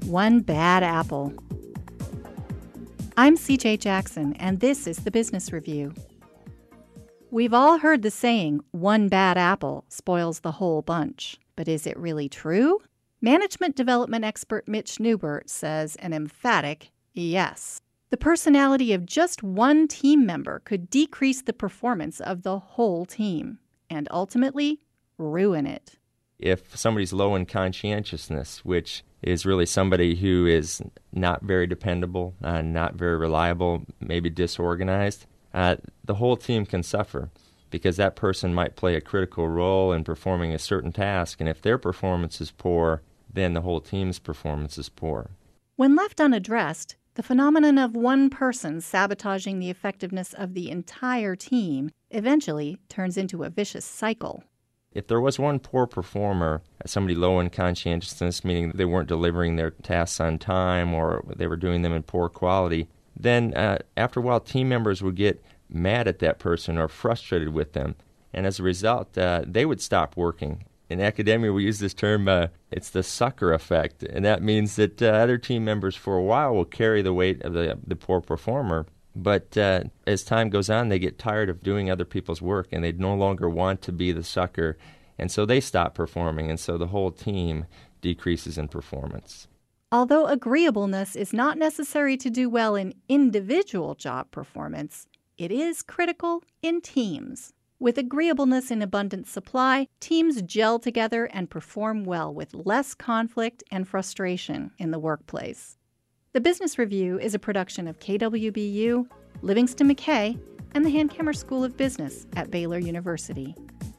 One bad apple. I'm CJ Jackson, and this is the Business Review. We've all heard the saying, one bad apple spoils the whole bunch. But is it really true? Management development expert Mitch Newbert says an emphatic yes. The personality of just one team member could decrease the performance of the whole team and ultimately ruin it. If somebody's low in conscientiousness, which is really somebody who is not very dependable, not very reliable, maybe disorganized, the whole team can suffer because that person might play a critical role in performing a certain task, and if their performance is poor, then the whole team's performance is poor. When left unaddressed, the phenomenon of one person sabotaging the effectiveness of the entire team eventually turns into a vicious cycle. If there was one poor performer, somebody low in conscientiousness, meaning they weren't delivering their tasks on time or they were doing them in poor quality, then after a while team members would get mad at that person or frustrated with them. And as a result, they would stop working. In academia, we use this term, it's the sucker effect. And that means that other team members for a while will carry the weight of the poor performer. But as time goes on, they get tired of doing other people's work, and they no longer want to be the sucker. And so they stop performing, and so the whole team decreases in performance. Although agreeableness is not necessary to do well in individual job performance, it is critical in teams. With agreeableness in abundant supply, teams gel together and perform well with less conflict and frustration in the workplace. The Business Review is a production of KWBU, Livingston McKay, and the Hankamer School of Business at Baylor University.